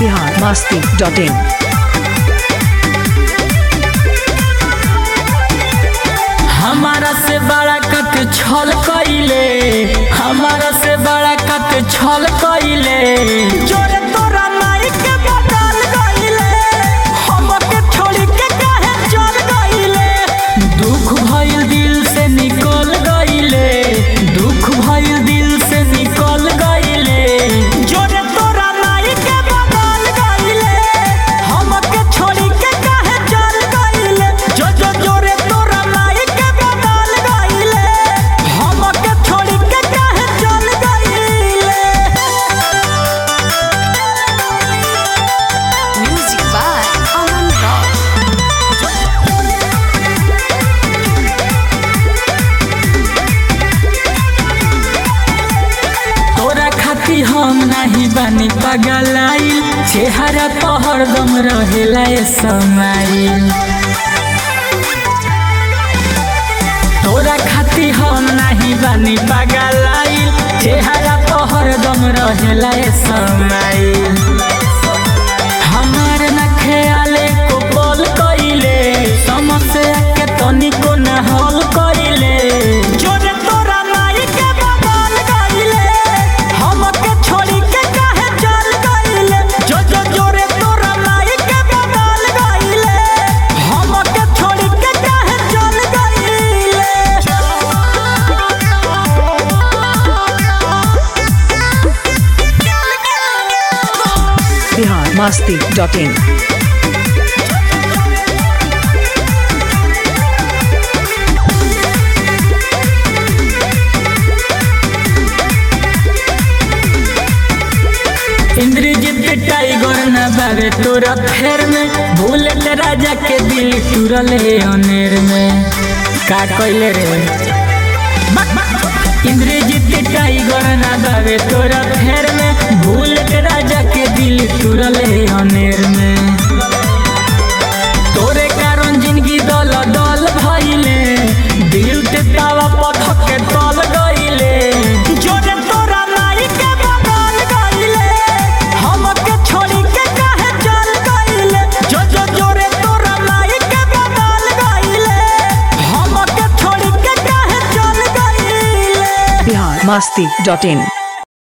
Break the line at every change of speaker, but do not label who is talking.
biharmasti.in।
हमारा से बड़ा कत छल कइले, हमारा से बड़ा कत छल कइले, जोरे तोरा नाई के बदल गइले, हमके छोड़ी के काहे चल गइले। दुख भइल दिल से निकल गइले, दुख भइल दिल से निकल गइले, जोरे तोरा नाई के बदल गइले, हमके छोड़ी के काहे चल गइले। जो जो जोरे तोरा नाई के बदल गइले, हमके छोड़ी के काहे चल गइले।
Music by Aman Rock।
तोरा खाती हम नहीं बानी पगलाइल, चेहरा तो हरदम रहेला ए समाइल। तोरा खाती हम नहीं बानी पगलाइल, चेहरा तो हरदम रहेला ए समाइल। हमार न ख्याले को बोल कइले, समस्या के तनिको न हल कइले, जोरे तोरा नाई के बदल गइले, हमके छोड़ी के काहे चल गइले। जो जो जोरे तोरा नाई के बदल गइले, हमके छोड़ी के काहे चल गइले।
biharmasti.in।
इंद्रजीत टाइगर न बाबे तोरा फेर में, भूलत राजा के दिल तुरले अनेर में। का कइले रे इंद्रजीत टाइगर न बाबे तोरा फेर में, भूलत राजा के दिल तुरले अनेर में। तोरे कारण जिंदगी दल दल भइले, दिल के तावा पथक के तल गइले, जोरे तोरा नाई के बदल गइले, हमके छोड़ी के काहे चल गइले। जो जो जोरे तोरा नाई के बदल गइले, हमके छोड़ी के काहे चल गइले।
biharmasti.in।